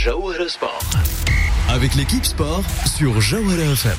Jawhara Sport. Avec l'équipe sport sur Jawhara FM.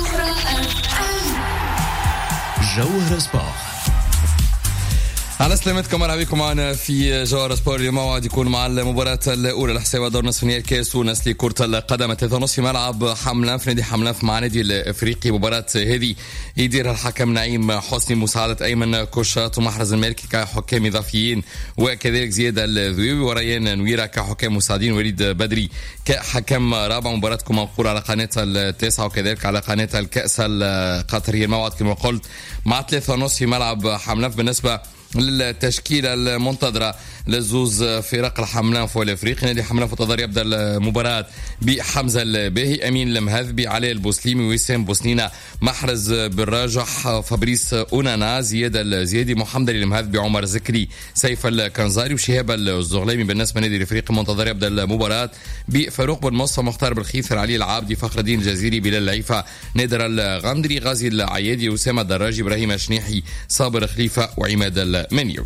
Jawhara Sport. على سلامتكم، مرحبا بكم معنا في جوهرة سبور. اليوم موعد يكون مع المباراة الأولى لحساب دور نصف نهائي الكاس ونس لكرة القدم 3:30 في ملعب حملان في نادي حملان مع نادي الأفريقي. مباراة هذه يديرها الحكم نعيم حسني مساعدة أيمن كوشات ومحرز المالكي كحكام إضافيين، وكذلك زياد الذويبي وريان نويرة كحكام مساعدين، وليد بدري كحكم رابع. مباراتكم منقولة على قناة التاسعة وكذلك على قناة الكأس القطرية. الموعد كما قلت مع 3:30 في ملعب حملان. بالنسبة للتشكيلة المنتظرة للزوز فرق الحملان والافريقي، نادي حملان في التظاهر يبدا المباراة بحمزة الباهي، امين المهذبي، علي البوسليمي، وسام بوسنينة، محرز بالراجح، فابريس اونانا، زياد الزيادي، محمد المهذبي، عمر زكري، سيف الكنزاري، وشهاب الزغليمي. بالنسبة لنادي الافريقي منتظر يبدا المباراة بفاروق بن مصطفى، مختار بالخيثر، علي العابدي، فخر الدين الجزيري، بلال العيفة، نادر الغندري، غازي العيادي، اسامة الدراجي، ابراهيم الشنيحي، صابر خليفة، وعماد المنيوي.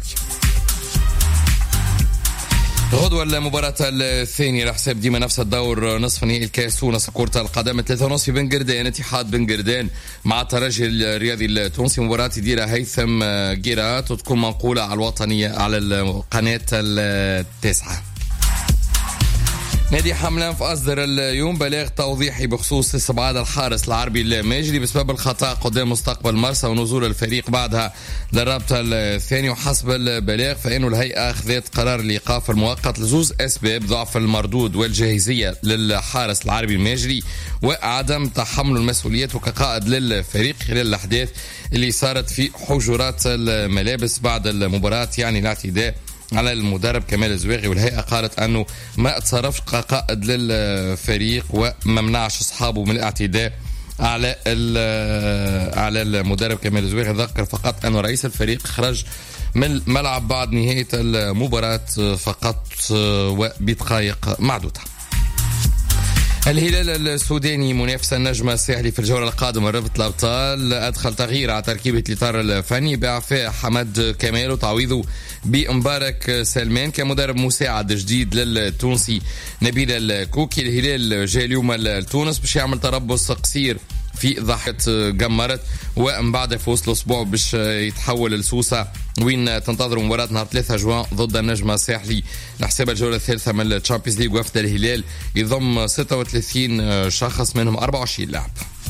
غدوة المباراة الثانية لحساب ديما نفس الدور نصف نهائي الكاس ونصف كرة القدم 3:30 في بن قردان، اتحاد بن قردان مع الترجي الرياضي التونسي. مباراة يديرها هيثم جيرات وتكون منقولة على الوطنية على القناة التاسعة. نادي حملان أصدر اليوم بلاغ توضيحي بخصوص استبعاد الحارس العربي الماجري بسبب الخطأ قدام مستقبل مرسى ونزول الفريق بعدها للرابطة الثاني. وحسب البلاغ فإن الهيئة أخذت قرار الإيقاف المؤقت لزوز أسباب: ضعف المردود والجاهزية للحارس العربي الماجري، وعدم تحمل المسؤوليات كقائد للفريق خلال الأحداث اللي صارت في حجرات الملابس بعد المباراة، يعني الاعتداء على المدرب كمال الزواغي. والهيئة قالت أنه ما اتصرفش كقائد للفريق وممنعش أصحابه من الاعتداء على المدرب كمال الزواغي. ذكر فقط أن رئيس الفريق خرج من الملعب بعد نهاية المباراة فقط وبدقائق معدودة. الهلال السوداني منافس النجم الساحلي في الجولة القادمة رابطة الأبطال أدخل تغيير على تركيبة الإطار الفني بإعفاء حمد كمال وتعويضه بمبارك سلمان كمدرب مساعد جديد للتونسي نبيل الكوكي. الهلال جاء اليوم لتونس باش يعمل تربص قصير في ضاحية جمرت، ومن بعد في وسط الأسبوع باش يتحول لسوسة وين تنتظر مباراة نهار 3 جوان ضد النجم الساحلي لحساب الجولة الثالثة من الشامبيونز ليج. وفد الهلال يضم 36 شخص منهم 24 لاعب.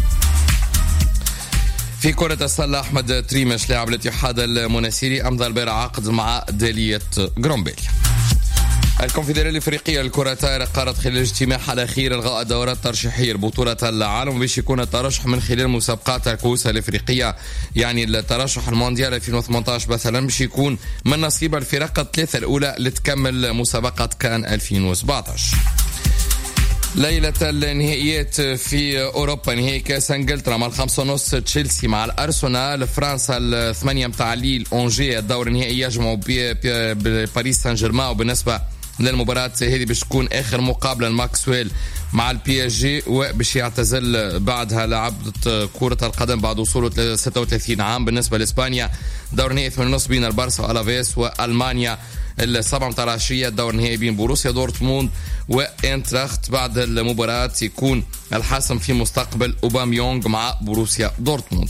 في كرة السلة أحمد تريمش لاعب الاتحاد المناسيري أمضى البارح عقد مع دالية جرومبيل. الكونفدرالية الافريقية للكرة الطائرة قررت خلال اجتماعها الأخير إلغاء الدورات الترشيحية لبطولة العالم باش يكون الترشح من خلال مسابقات الكؤوس الافريقية، يعني الترشح المونديال 2018 مثلا باش يكون من نصيب الفرق الثلاثة الأولى لتكمل مسابقة كان 2017. ليلة النهائيات في أوروبا، نهائي كأس انجلترا مع 5:30 تشيلسي مع الأرسنال، فرنسا 8 متاع ليل أونجي. الدور النهائي يجمع باريس سان جيرمان. وبالنسبة للمباراة هذه باش تكون آخر مقابلة لماكسويل مع البي اس جي، وباش يعتزل بعدها لعبة كرة القدم بعد وصوله 36 عام. بالنسبة لإسبانيا دور نهائي 8:30 بين البارسا والافيس، وألمانيا 7 متاع العشية الدور النهائي بين بوروسيا دورتموند وانتراخت. بعد المباراة يكون الحاسم في مستقبل أوباميونغ مع بوروسيا دورتموند.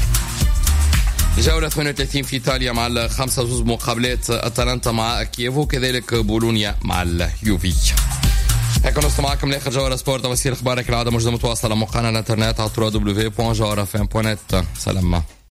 جولة 38 في إيطاليا مع 5 مقابلات: أتلانتا مع كييف وكذلك بولونيا مع اليوفي. هيك نص معكم لاخر جوهرة سبورت. وسيل اخبارك العادة موجودة متواصلة على موقعنا الانترنت على www.jawharafm.net. سلام.